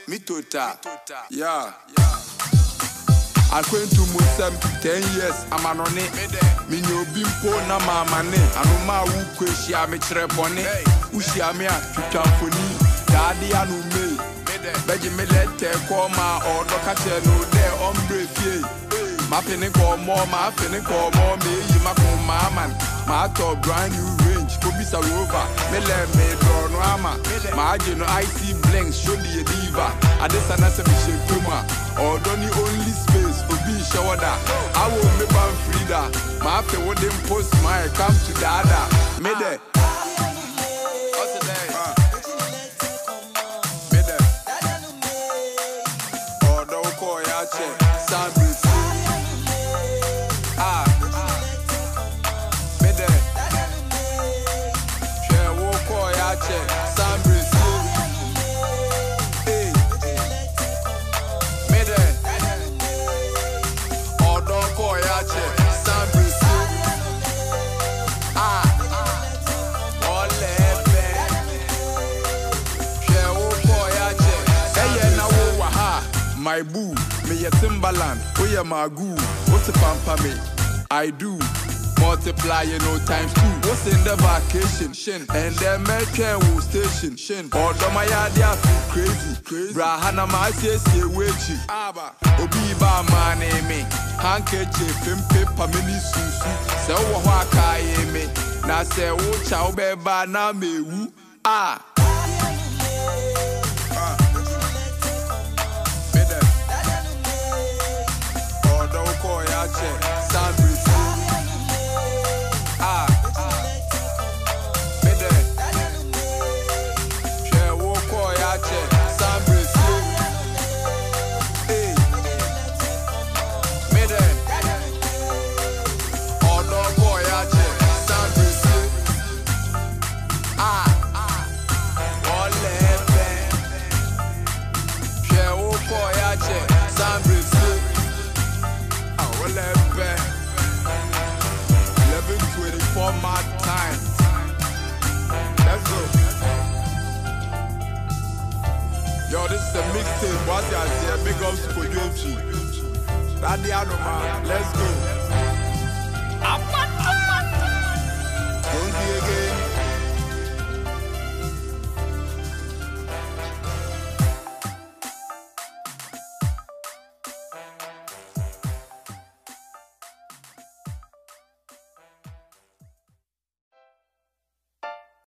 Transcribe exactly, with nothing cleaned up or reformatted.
Mitota. Yeah. I went to Musem ten years. I'm an on it. Minyo bimpo na mamane. Anuma wu kweshia me trepone. Ushia me a tutamfoni. Daddy anu me. Beji me lete koma or dokache no de ombre fie. Ma fini ko mo, ma fini ko mo me yi ma ko man. Ma to brand new range. Kobisa rover. Me le me do no ama. Ma je no I C blinks. Show the diva. Adesa na se me shekuma. Or don't you only space for be shoulder. I will be ban Frida. My after what them post my come to dada. Me there. What's the day? Me there. Or don't call ya check. Sandwich. Ah. Me there. Share walk call ya check. Sandwich. My boo, me a Timbaland, we a Magu, what's a pampa me? I do multiply, you know, times two. What's in the vacation? Shin. And then American will station. Shin. Or do my idea feel crazy. Crazy. Brahana my says ye wechi. Aba. Obi ba man me. Handkerchief and paper mini susu. Se wo wa kai me. Na se wo cha be ba na me wu. Ah. Sandwich. Ah. Me there. Share walk or ya check. Sandwich. Hey. Me there. Or dog or ya check. Sandwich. Ah. All left. Share walk or ya check. Sandwich. eleven twenty-four my time. Let's go. Yo, this is a mixtape. What's your idea? Big ups for U M G. Radiano man, let's go. Don't be again.